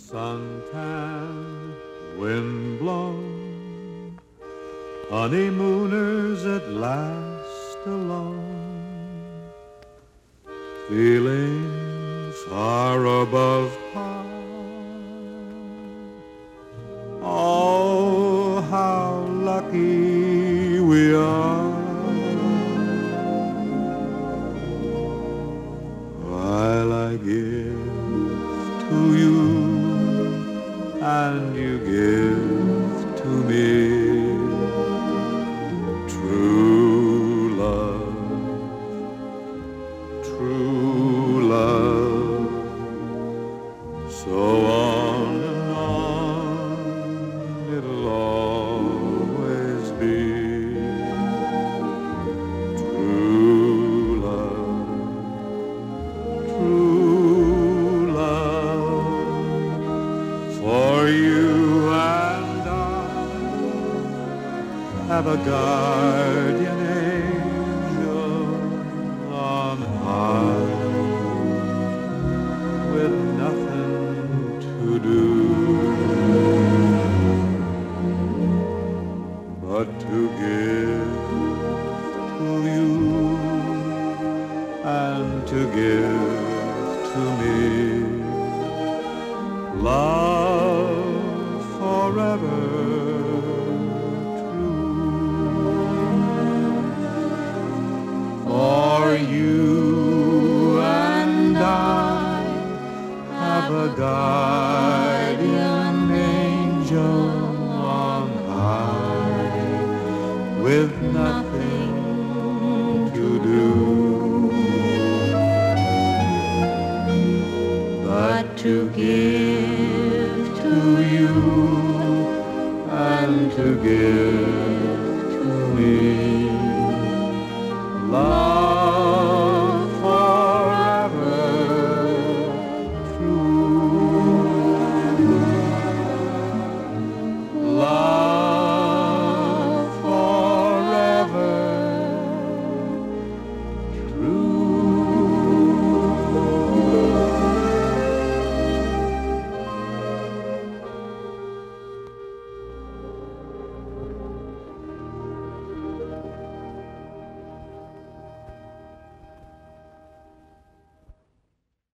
Suntan, wind-blown, honeymooners at last alone, feeling far above par. Oh, how lucky we are, while I give to you and you give to me true love, true love. So on and on it'll always be true love, true love. For you and I have a guardian angel on high, with nothing to do but to give to you and to give to me love forever true. For you